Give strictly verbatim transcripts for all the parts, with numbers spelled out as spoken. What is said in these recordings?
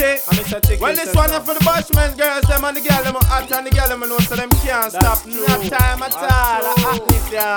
ready. Well, this one is for the Bushman girls, them and the girl, them hot and the girl, them know so them can't stop. Not time at all, I hotness, yeah.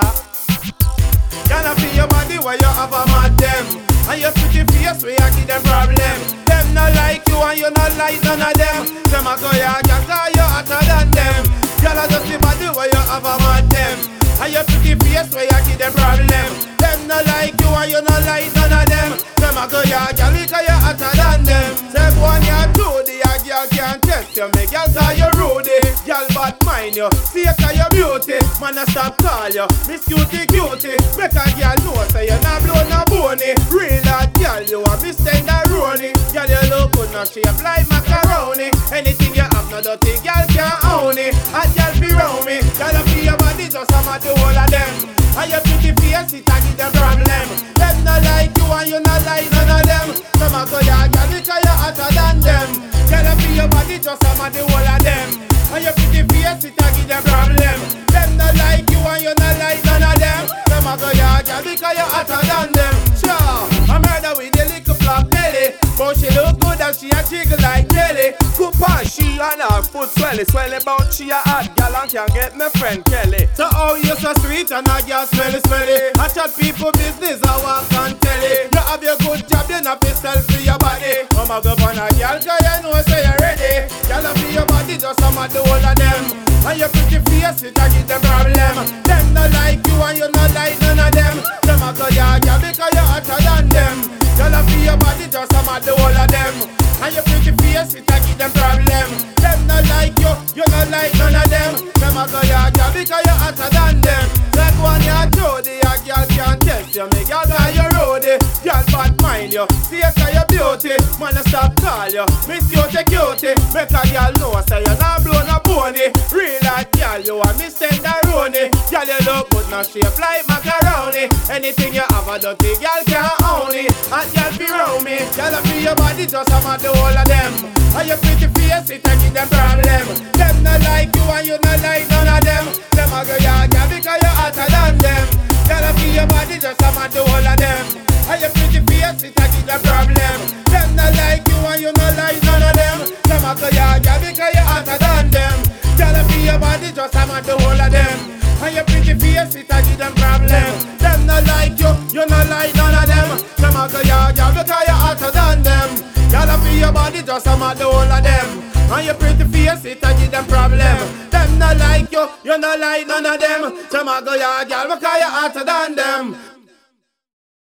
Girl, I feel your body where you have a mad them, and your pretty face where you give them problem. Them not like you and you not like none of them. Them a go ya, girl, cause you hotter than them. Girl, I just the body where you have a mad them, and your pretty face where you give them problem. Them not like you and you not like none of them. Them a go ya, girl, cause you hotter than them. Say one you two, the a girl can't test you. Me girl cause you rude, girl bad mind you. See cause you beauty, man a stop call you Miss Cutie Cutie. Make a girl know say you not blow no bony. Real hot girl, you a Miss Tenderoni. Girl you look good, no shape like macaroni. Anything you have, no dirty girl can't own it. Hot girl be round me, girl I feel your body just a matter all of them. And your pretty face, it a give them problem. Them not like you and you not like none of them. Some a go ya, girl, because you hotter than them. Girl, I feel your body just a matter all of them. And your pretty face, it a give them problem. Them not like you and you not like none of them. Some a go ya, girl, because you hotter than them. Sure, I murder with the little flop belly, but she look good and she a jiggle like jelly. Coupon, she and her foot swelly, swelly bout she a hot gal and can get my friend Kelly. So how you so sweet and a girl smelly smelly. I chat people business, I walk and tell it. You have your good job, you not fit self for your body. Come a go on a girl, cause you know say you're ready. Girl, I feel your body just some of the whole of them. And your pretty face, it a give them problem. Them not like you and you not like none of them. Them a go ya, girl, because you hotter than them. Girl, I feel your body just some of the whole of them. And your pretty face, it a give them problem. Them not like you, you not like none of them. Them a go ya, girl, because you hotter than them. That one you Jody, a girl can't test you. Me girl cause you roadie, girl bad mind you. See you cause you beauty, man a stop call you Miss Cutie Cutie. Make a girl know say you not blow no pony. Real hot girl, you a Miss Tenderoni. Girl you look good, no shape like macaroni. Anything you have a dirty girl can't own it. Hot girl be round me, girl I feel your body just a matter all of them. And your pretty face, it a give them problem. Them not like you and you not like none of them. Them a go ya, girl, because you hotter than them. Girl, I feel your body just a matter all of them. And your pretty face, it a give them problem. Them not like you and you not like none of them. Them a go ya, girl, because you hotter than them. Girl, I feel your body just a matter all of them. And your pretty face, it a give them problem. Them not like you, you not like none of them. Them a go ya, girl, because you hotter than them. Girl, I feel your body just a matter all of them. And your pretty face, it a give them problem. Them not like you, you not like none of them. Some a go ya, girl, because you hotter than them.